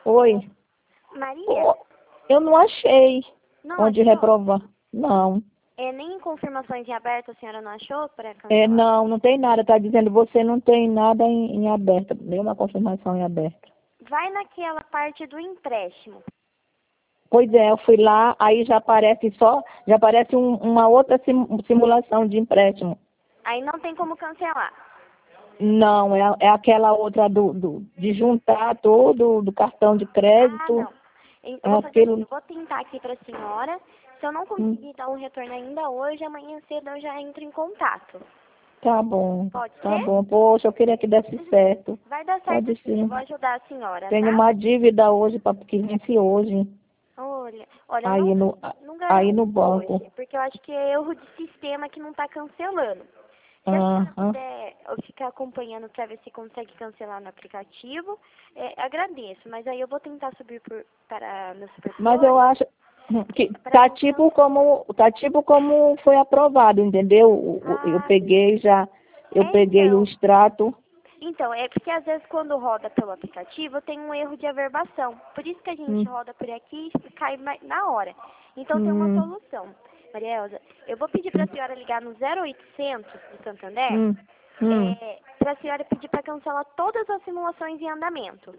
Oi. Maria? Eu não achei Não onde achou? reprovar. Não. Nem em confirmações em aberto a senhora não achou para cancelar? Não tem nada. Tá dizendo você não tem nada em aberto. Nenhuma confirmação em aberto. Vai naquela parte do empréstimo. Pois é, eu fui lá, aí já aparece uma outra simulação de empréstimo. Aí não tem como cancelar. Não, é aquela outra de juntar todo do cartão de Ah, crédito. não. Eu É vou fazer assim, aquilo. eu vou tentar aqui para a senhora. Se eu não Hum, conseguir dar um retorno ainda hoje, amanhã cedo eu já entro em contato. Tá bom, Pode tá ser? bom. Poxa, eu queria que desse certo. Vai dar certo Pode sim, eu sim. vou ajudar a senhora, Tenho tá? uma dívida hoje, que vence hoje, Olha, eu aí no, não aí garanto no banco. hoje, porque eu acho que é erro de sistema que não está cancelando. Se a senhora Aham. puder eu ficar acompanhando para ver se consegue cancelar no aplicativo, agradeço. Mas aí eu vou tentar subir para meus Mas eu supervisores acho que para ver se eu... tá tipo como foi aprovado, entendeu? Eu Ah, peguei já, eu peguei o então. extrato. Então, é porque às vezes quando roda pelo aplicativo tem um erro de averbação. Por isso que a gente Hum, roda por aqui e cai na hora. Então tem uma hum, solução. Maria Elza, eu vou pedir para a senhora ligar no 0800 do Santander, hum, hum, para a senhora pedir para cancelar todas as simulações em andamento.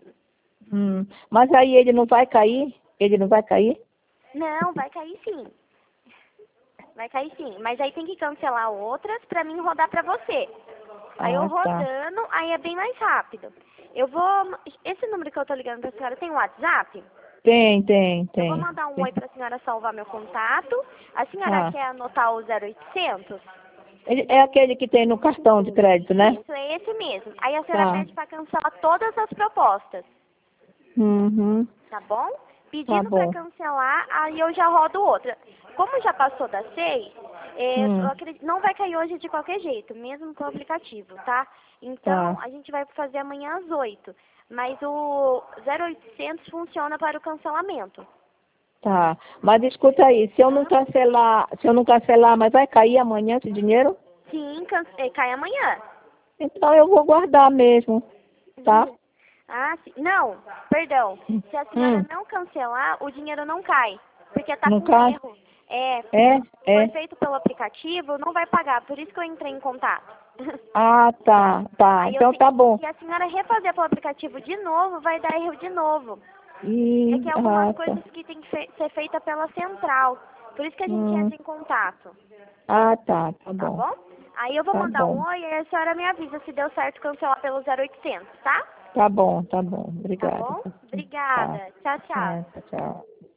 Mas aí ele não vai cair? Ele não vai cair? Não, vai cair sim. Vai cair sim. Mas aí tem que cancelar outras para mim rodar para você. Aí eu Ah, tá. rodando, aí é bem mais rápido. Eu vou... Esse número que eu tô ligando para a senhora tem um WhatsApp? Eu vou mandar um oi Tem. para a senhora salvar meu contato. A senhora Tá. quer anotar o 0800? É aquele que tem no cartão de crédito, né? Isso, é esse mesmo. Aí a senhora Tá. pede para cancelar todas as propostas, Uhum. tá bom? Tá Pedindo para bom. cancelar, aí eu já rodo outra. Como já passou das 6, eu Hum, acredito, não vai cair hoje de qualquer jeito, mesmo com o aplicativo, tá? Então, tá. a gente vai fazer amanhã às 8. Mas o 0800 funciona para o cancelamento. Tá. Mas escuta aí, se eu não cancelar, mas vai cair amanhã esse dinheiro? Sim, cai amanhã. Então eu vou guardar mesmo, tá? Ah, sim. Não, perdão. Se a senhora Hum, não cancelar, o dinheiro não cai, porque tá não com cai? erro. É, É, foi é. feito pelo aplicativo, não vai pagar, por isso que eu entrei em contato. Ah, tá, tá. Aí eu Então tenho, tá bom. se a senhora refazer pelo aplicativo de novo, vai dar erro de novo. É que algumas Tá. coisas que tem que ser feita pela central, por isso que a gente Hum, entra em contato, tá tá bom. bom? Aí eu vou Tá mandar um bom. oi e a senhora me avisa se deu certo cancelar pelo 0800, tá? Tá bom, tá bom. Tá Obrigada. bom? Tá, Obrigada. Tchau, tchau. tá, tchau.